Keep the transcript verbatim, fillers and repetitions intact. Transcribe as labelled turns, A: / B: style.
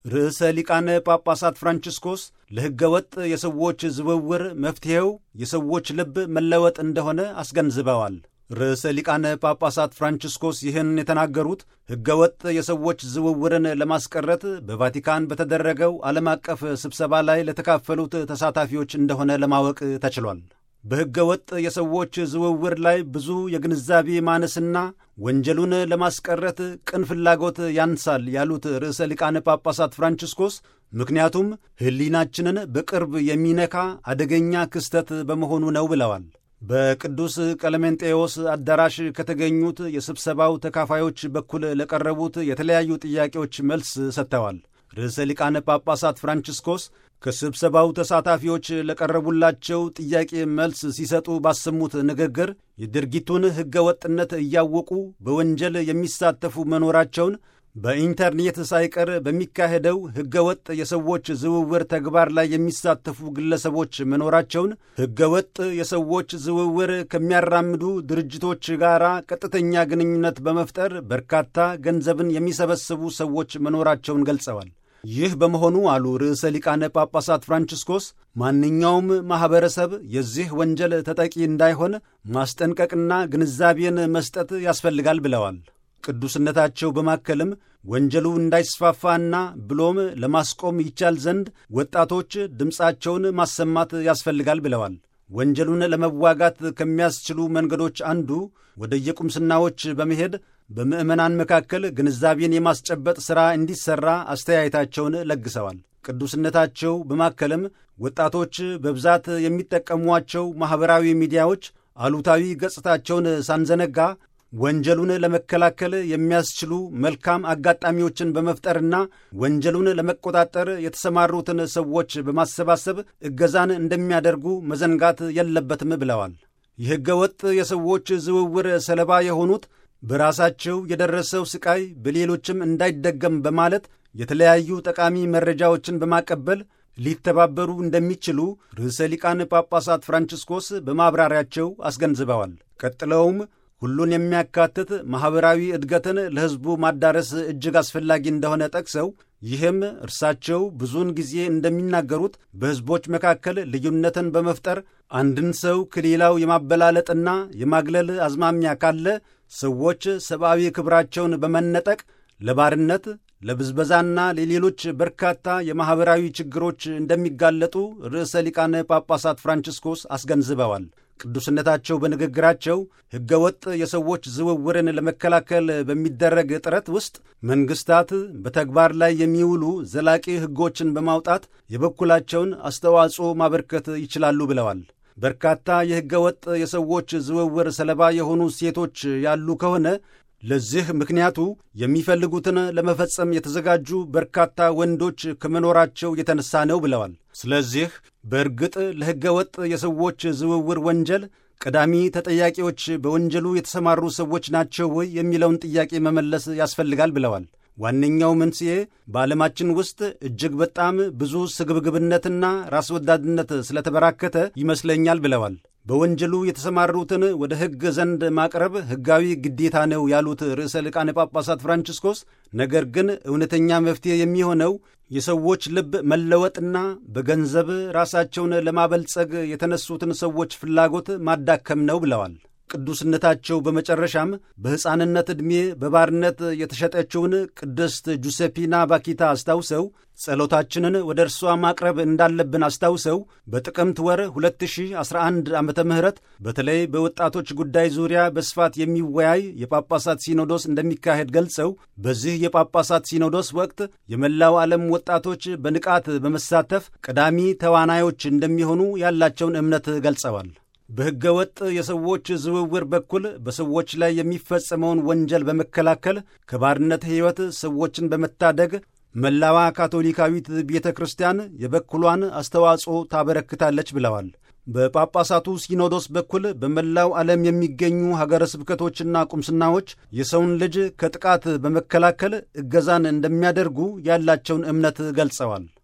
A: ርዕሰ ሊቃነ ጳጳሳት ፍራንቺስኮስ ለሕገ ወጥ የሰዎች ዝውውር መፍትሔው የሰዎች ልብ መለወጥ እንደሆነ አስገንዝበዋል። ርዕሰ ሊቃነ ጳጳሳት ፍራንቺስኮስ ይህን የተናገሩት ሕገ ወጥ የሰዎች ዝውውርን ለማስቀረት በቫቲካን በተደረገው ዓለም አቀፍ ስብሰባ ላይ ለተካፈሉት ተሳታፊዎች እንደሆነ ለማወቅ ተችሏል። በሕገ ወጥ የሰዎች ዝውውር ላይ ብዙ የግንዛቤ ማነስና ወንጀሉን ለማስቀረት ቅን ፍላጎት ያንሳል ያሉት ርዕሰ ሊቃነ ጳጳሳት ፍራንቺስኮስ ምክንያቱም ሕሊናችንን በቅርብ የሚነካ አደገኛ ክስተት በመሆኑ ነው ብለዋል። በቅዱስ ቀለሜንጤዎስ አዳራሽ ከተገኙት የስብሰባው ተካፋዮች በኩል ለቀረቡት የተለያዩ ጥያቄዎች መልስ ሰጥተዋል። ርዕሰ ሊቃነ ጳጳሳት ፍራንቺስኮስ ከስብሰባው ተሳታፊዎች ለቀረቡላቸው ጥያቄ መልስ ሲሰጡ ባሰሙት ንግግር የድርጊቱን ሕገ ወጥነት እያወቁ በወንጀል የሚሳተፉ መኖራቸውን፣ በኢንተርኔት ሳይቀር በሚካሄደው ሕገ ወጥ የሰዎች ዝውውር ተግባር ላይ የሚሳተፉ ግለሰቦች መኖራቸውን፣ ሕገ ወጥ የሰዎች ዝውውር ከሚያራምዱ ድርጅቶች ጋር ቀጥተኛ ግንኙነት በመፍጠር በርካታ ገንዘብን የሚሰበስቡ ሰዎች መኖራቸውን ገልጸዋል። ይህ በመሆኑ አሉ ርዕሰ ሊቃነ ጳጳሳት ፍራንቺስኮስ ማንኛውም ማኅበረሰብ የዚህ ወንጀል ተጠቂ እንዳይሆን ማስጠንቀቅና ግንዛቤን መስጠት ያስፈልጋል ብለዋል። ቅዱስነታቸው በማከልም ወንጀሉ እንዳይስፋፋና ብሎም ለማስቆም ይቻል ዘንድ ወጣቶች ድምፃቸውን ማሰማት ያስፈልጋል ብለዋል። ወንጀሉን ለመዋጋት ከሚያስችሉ መንገዶች አንዱ ወደ የቁምስናዎች በመሄድ በምዕመናን መካከል ግንዛቤን የማስጨበጥ ሥራ እንዲሠራ አስተያየታቸውን ለግሰዋል። ቅዱስነታቸው በማከልም ወጣቶች በብዛት የሚጠቀሟቸው ማኅበራዊ ሚዲያዎች አሉታዊ ገጽታቸውን ሳንዘነጋ ወንጀሉን ለመከላከል የሚያስችሉ መልካም አጋጣሚዎችን በመፍጠርና ወንጀሉን ለመቆጣጠር የተሰማሩትን ሰዎች በማሰባሰብ እገዛን እንደሚያደርጉ መዘንጋት የለበትም ብለዋል። የሕገ ወጥ የሰዎች ዝውውር ሰለባ የሆኑት በራሳቸው የደረሰው ሥቃይ በሌሎችም እንዳይደገም በማለት የተለያዩ ጠቃሚ መረጃዎችን በማቀበል ሊተባበሩ እንደሚችሉ ርዕሰ ሊቃነ ጳጳሳት ፍራንቺስኮስ በማብራሪያቸው አስገንዝበዋል። ቀጥለውም ሁሉን የሚያካትት ማኅበራዊ እድገትን ለሕዝቡ ማዳረስ እጅግ አስፈላጊ እንደሆነ ጠቅሰው ይህም እርሳቸው ብዙውን ጊዜ እንደሚናገሩት በሕዝቦች መካከል ልዩነትን በመፍጠር አንድን ሰው ከሌላው የማበላለጥና የማግለል አዝማሚያ ካለ ሰዎች ሰብአዊ ክብራቸውን በመነጠቅ ለባርነት፣ ለብዝበዛና ለሌሎች በርካታ የማኅበራዊ ችግሮች እንደሚጋለጡ ርዕሰ ሊቃነ ጳጳሳት ፍራንቺስኮስ አስገንዝበዋል። ቅዱስነታቸው በንግግራቸው ሕገ ወጥ የሰዎች ዝውውርን ለመከላከል በሚደረግ ጥረት ውስጥ መንግሥታት በተግባር ላይ የሚውሉ ዘላቂ ሕጎችን በማውጣት የበኩላቸውን አስተዋጽኦ ማበርከት ይችላሉ ብለዋል። በርካታ የሕገ ወጥ የሰዎች ዝውውር ሰለባ የሆኑ ሴቶች ያሉ ከሆነ ለዚህ ምክንያቱ የሚፈልጉትን ለመፈጸም የተዘጋጁ በርካታ ወንዶች ከመኖራቸው የተነሳ ነው ብለዋል። ስለዚህ በእርግጥ ለሕገ ወጥ የሰዎች ዝውውር ወንጀል ቀዳሚ ተጠያቂዎች በወንጀሉ የተሰማሩ ሰዎች ናቸው ወይ የሚለውን ጥያቄ መመለስ ያስፈልጋል ብለዋል። ዋነኛው መንስኤ በዓለማችን ውስጥ እጅግ በጣም ብዙ ስግብግብነትና ራስ ወዳድነት ስለተበራከተ ይመስለኛል ብለዋል። በወንጀሉ የተሰማሩትን ወደ ሕግ ዘንድ ማቅረብ ሕጋዊ ግዴታ ነው ያሉት ርዕሰ ሊቃነ ጳጳሳት ፍራንቺስኮስ ነገር ግን እውነተኛ መፍትሔ የሚሆነው የሰዎች ልብ መለወጥና በገንዘብ ራሳቸውን ለማበልጸግ የተነሱትን ሰዎች ፍላጎት ማዳከም ነው ብለዋል። ቅዱስነታቸው በመጨረሻም በሕፃንነት ዕድሜ በባርነት የተሸጠችውን ቅድስት ጁሴፒና ባኪታ አስታውሰው ጸሎታችንን ወደ እርሷ ማቅረብ እንዳለብን አስታውሰው በጥቅምት ወር ሁለት ሺህ አስራ አንድ ዓመተ ምህረት በተለይ በወጣቶች ጉዳይ ዙሪያ በስፋት የሚወያይ የጳጳሳት ሲኖዶስ እንደሚካሄድ ገልጸው በዚህ የጳጳሳት ሲኖዶስ ወቅት የመላው ዓለም ወጣቶች በንቃት በመሳተፍ ቀዳሚ ተዋናዮች እንደሚሆኑ ያላቸውን እምነት ገልጸዋል። በሕገ ወጥ የሰዎች ዝውውር በኩል በሰዎች ላይ የሚፈጸመውን ወንጀል በመከላከል ከባርነት ሕይወት ሰዎችን በመታደግ መላዋ ካቶሊካዊት ቤተ ክርስቲያን የበኩሏን አስተዋጽኦ ታበረክታለች ብለዋል። በጳጳሳቱ ሲኖዶስ በኩል በመላው ዓለም የሚገኙ ሀገረ ስብከቶችና ቁምስናዎች የሰውን ልጅ ከጥቃት በመከላከል እገዛን እንደሚያደርጉ ያላቸውን እምነት ገልጸዋል።